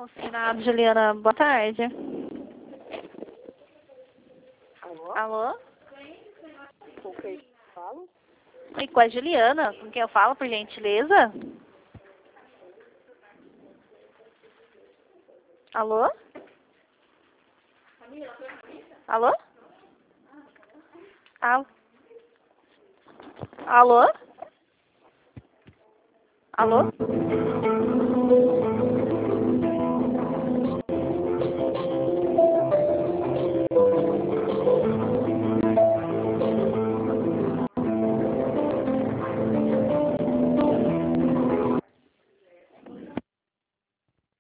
Confinado, Juliana, boa tarde. Alô? Alô? Com quem falo? E com a Juliana, com quem eu falo, por gentileza? Alô? Alô? Alô? Alô? Alô?